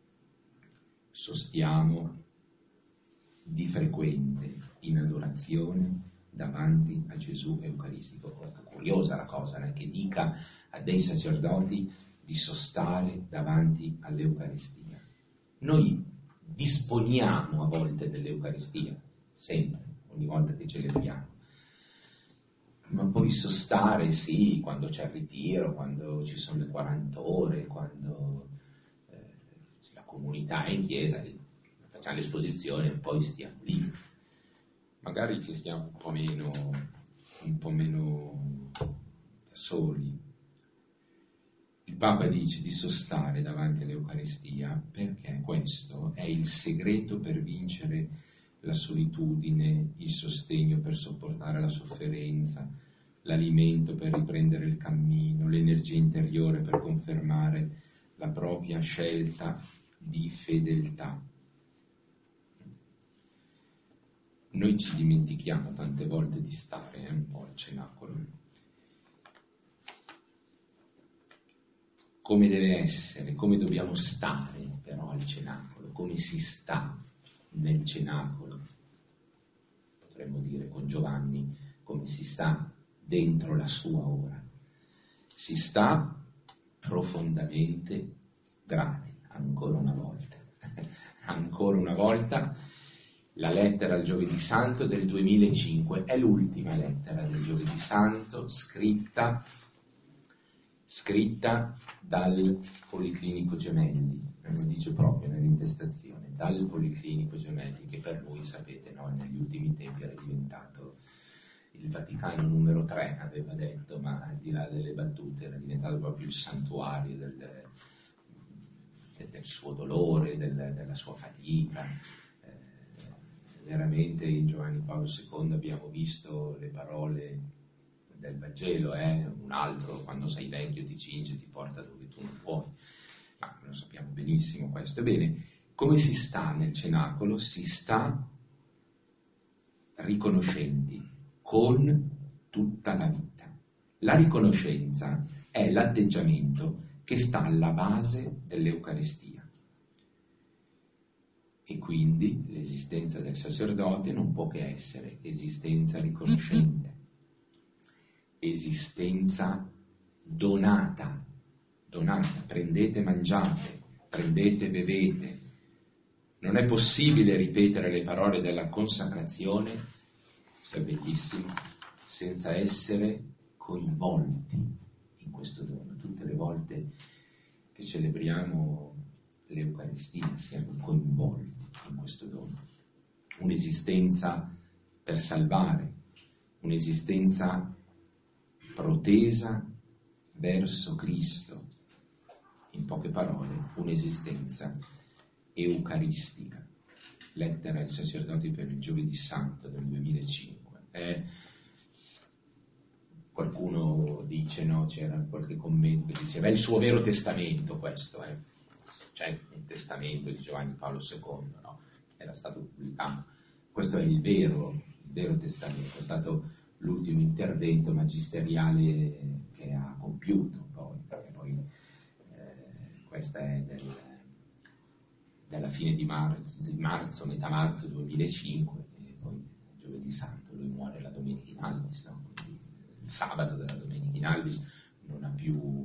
Sostiamo di frequente in adorazione davanti a Gesù Eucaristico. È curiosa la cosa, né? Che dica a dei sacerdoti di sostare davanti all'Eucaristia. Noi disponiamo a volte dell'Eucaristia, sempre, ogni volta che celebriamo, ma poi sostare sì, quando c'è il ritiro, quando ci sono le quaranta ore, quando eh, la comunità è in chiesa, facciamo l'esposizione e poi stiamo lì. Magari ci stiamo un po' meno, un po' meno da soli. Il Papa dice di sostare davanti all'Eucaristia perché questo è il segreto per vincere la solitudine, il sostegno per sopportare la sofferenza, l'alimento per riprendere il cammino, l'energia interiore per confermare la propria scelta di fedeltà. Noi ci dimentichiamo tante volte di stare eh, un po' al cenacolo. Come deve essere, come dobbiamo stare però al cenacolo, come si sta nel cenacolo. Potremmo dire con Giovanni come si sta dentro la sua ora. Si sta profondamente grati, ancora una volta. Ancora una volta la lettera al Giovedì Santo del duemilacinque è l'ultima lettera del Giovedì Santo scritta scritta dal Policlinico Gemelli, lo dice proprio nell'intestazione, dal Policlinico Gemelli, che per lui, sapete, no, negli ultimi tempi era diventato il Vaticano numero tre, aveva detto, ma al di là delle battute era diventato proprio il santuario del, del suo dolore, del, della sua fatica. Eh, veramente in Giovanni Paolo secondo abbiamo visto le parole del Vangelo, eh? Un altro quando sei vecchio ti cinge, ti porta dove tu non puoi, ma lo sappiamo benissimo questo. Ebbene, come si sta nel cenacolo? Si sta riconoscenti con tutta la vita. La riconoscenza è l'atteggiamento che sta alla base dell'Eucaristia e quindi l'esistenza del sacerdote non può che essere esistenza riconoscente, esistenza donata, donata, prendete, mangiate, prendete, bevete. Non è possibile ripetere le parole della consacrazione, se è bellissimo, senza essere coinvolti in questo dono. Tutte le volte che celebriamo l'Eucaristia siamo coinvolti in questo dono. Un'esistenza per salvare, un'esistenza protesa verso Cristo, in poche parole, un'esistenza eucaristica. Lettera ai sacerdoti per il Giovedì Santo del duemilacinque. Eh, qualcuno dice, no, c'era qualche commento che diceva, è il suo vero testamento questo, eh. C'è un testamento di Giovanni Paolo secondo, no? Era stato pubblicato. Questo è il vero, il vero testamento, è stato l'ultimo intervento magisteriale che ha compiuto, poi, perché poi eh, questa è del, della fine di marzo, di marzo, metà marzo duemilacinque, e poi Giovedì Santo lui muore la domenica in Albis, no? Quindi il sabato della domenica in Albis non ha più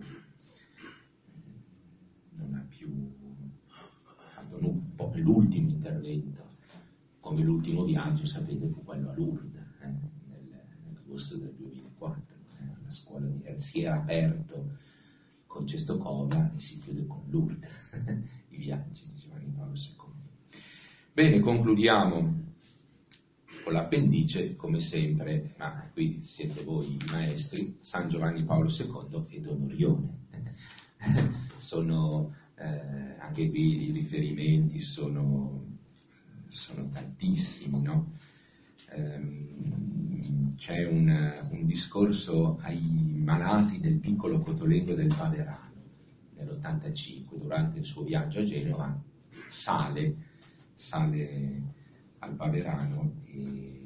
non ha più fatto un po' l'ultimo intervento, come l'ultimo viaggio, sapete, fu quello a Lourdes, eh, nel, nell'agosto del duemilaquattro, eh, la scuola di, eh, si era aperto con Cestocova e si chiude con Lourdes, i viaggi di Giovanni Paolo secondo. Bene, concludiamo con l'appendice, come sempre, ma qui siete voi i maestri, San Giovanni Paolo secondo e Don Orione. Sono, eh, anche qui i riferimenti sono, sono tantissimi, no? Ehm, c'è un, un discorso ai malati del piccolo Cotolengo del Paverano, nell'ottantacinque, durante il suo viaggio a Genova, sale, sale al Paverano e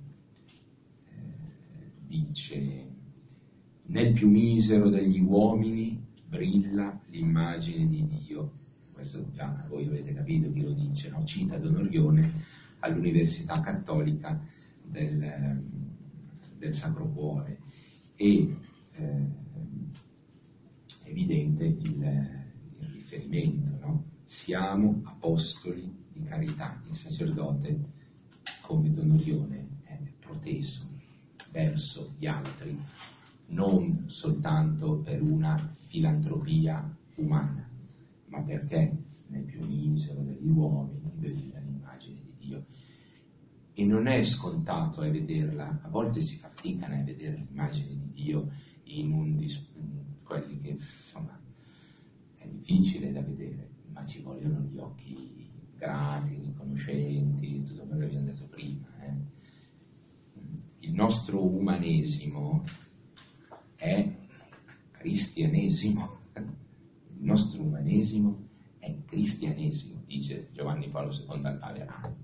eh, dice: nel più misero degli uomini brilla l'immagine di Dio. Questo già voi avete capito chi lo dice, no? Cita Don Orione all'Università Cattolica del, del Sacro Cuore. E eh, è evidente il, il riferimento, no? Siamo apostoli di carità. Il sacerdote, come Don Orione, è proteso verso gli altri, non soltanto per una filantropia umana, ma perché nel più misero degli uomini brilla l'immagine di Dio. E non è scontato a vederla, a volte si fatica a vedere l'immagine di Dio in, un, in quelli che, insomma, è difficile da vedere, ma ci vogliono gli occhi grati, riconoscenti, tutto quello che abbiamo detto prima. Eh. Il nostro umanesimo è cristianesimo, il nostro umanesimo è cristianesimo, dice Giovanni Paolo secondo al Paverano.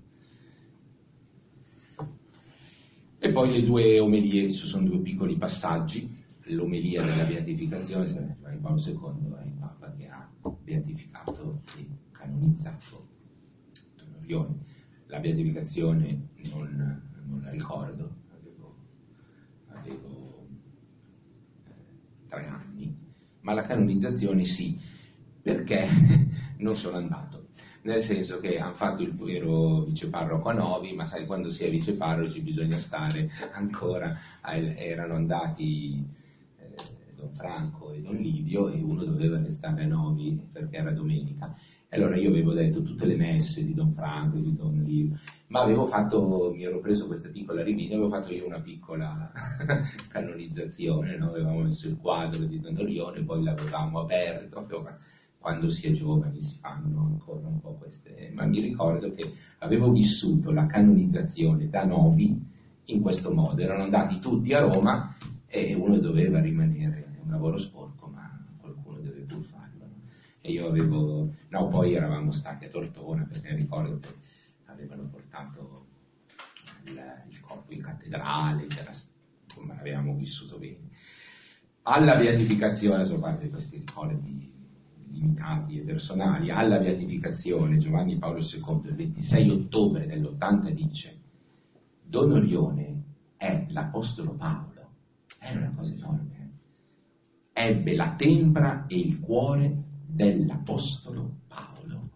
E poi le due omelie, ci sono due piccoli passaggi. L'omelia della beatificazione, Giovanni Paolo secondo è il Papa che ha beatificato e canonizzato Don Orione. La beatificazione non, non la ricordo, avevo, avevo eh, tre anni, ma la canonizzazione sì, perché non sono andato. Nel senso che hanno fatto il ero viceparroco a Novi, ma sai, quando si è viceparroci bisogna stare ancora, erano andati eh, Don Franco e Don Livio e uno doveva restare a Novi perché era domenica. E allora io avevo detto tutte le messe di Don Franco e di Don Livio, ma avevo fatto, mi ero preso questa piccola rimina, avevo fatto io una piccola canonizzazione, no? Avevamo messo il quadro di Don Orione, poi l'avevamo aperto, avevo fatto... Quando si è giovani si fanno ancora un po' queste, ma mi ricordo che avevo vissuto la canonizzazione da Novi in questo modo, erano andati tutti a Roma e uno doveva rimanere, è un lavoro sporco, ma qualcuno deve pur farlo, no? E io avevo, no, poi eravamo stati a Tortona, perché ricordo che avevano portato il, il corpo in cattedrale, c'era, insomma, l'avevamo vissuto bene. Alla beatificazione, sono parte di questi ricordi limitati e personali, alla beatificazione Giovanni Paolo secondo il ventisei ottobre dell'ottanta dice: Don Orione è l'Apostolo Paolo. È una cosa enorme. Ebbe la tempra e il cuore dell'Apostolo Paolo.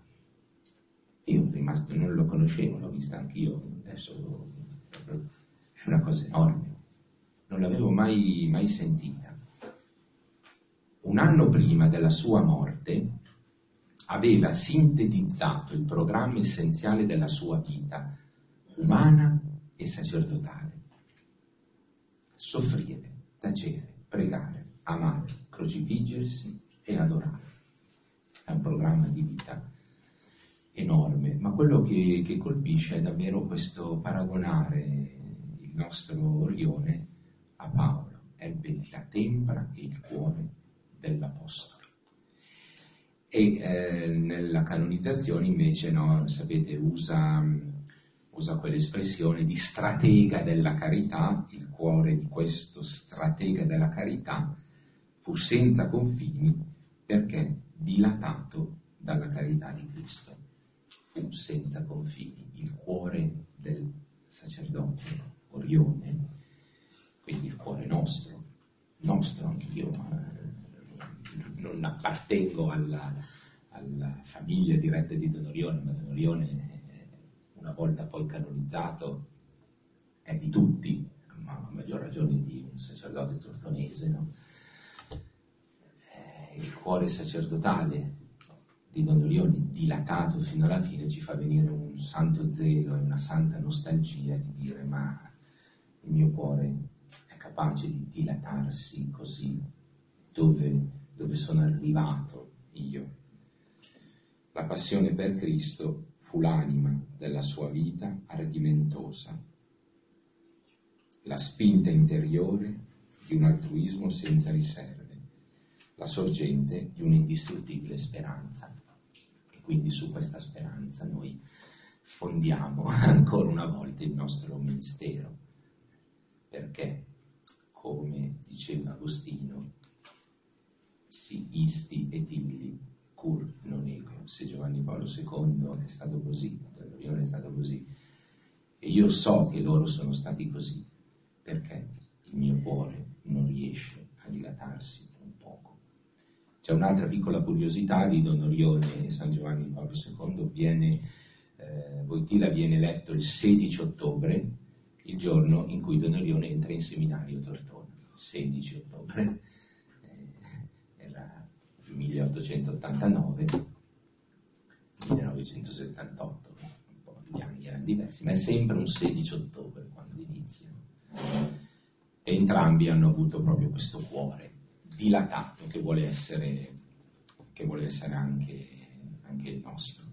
Io rimasto, non lo conoscevo, l'ho vista anch'io, adesso è una cosa enorme. Non l'avevo mai, mai sentita. Un anno prima della sua morte aveva sintetizzato il programma essenziale della sua vita, umana e sacerdotale. Soffrire, tacere, pregare, amare, crocifiggersi e adorare. È un programma di vita enorme, ma quello che, che colpisce è davvero questo paragonare il nostro Orione a Paolo. Ebbe la tempra e il cuore dell'Apostolo. E eh, nella canonizzazione invece, no, sapete, usa, usa quell'espressione di stratega della carità. Il cuore di questo stratega della carità fu senza confini perché dilatato dalla carità di Cristo. Fu senza confini. Il cuore del sacerdote Orione, quindi il cuore nostro, nostro anch'io, eh, non appartengo alla, alla famiglia diretta di Don Orione, ma Don Orione, una volta poi canonizzato, è di tutti, ma a maggior ragione di un sacerdote tortonese, no? Il cuore sacerdotale di Don Orione, dilatato fino alla fine, ci fa venire un santo zelo e una santa nostalgia di dire: ma il mio cuore è capace di dilatarsi così, dove, dove sono arrivato io. La passione per Cristo fu l'anima della sua vita ardimentosa, la spinta interiore di un altruismo senza riserve, la sorgente di un'indistruttibile speranza. E quindi su questa speranza noi fondiamo ancora una volta il nostro ministero, perché, come diceva Agostino, si isti et illi cur non ego. Se Giovanni Paolo secondo è stato così, Don Orione è stato così, e io so che loro sono stati così, perché il mio cuore non riesce a dilatarsi un poco. C'è un'altra piccola curiosità di Don Orione e San Giovanni Paolo secondo. Viene, eh, Wojtyla viene eletto il sedici ottobre, il giorno in cui Don Orione entra in seminario a Tortona. sedici ottobre, eh, era il milleottocentottantanove, millenovecentosettantotto, un po' gli anni erano diversi, ma è sempre un sedici ottobre quando iniziano. E entrambi hanno avuto proprio questo cuore dilatato che vuole essere, che vuole essere anche, anche il nostro.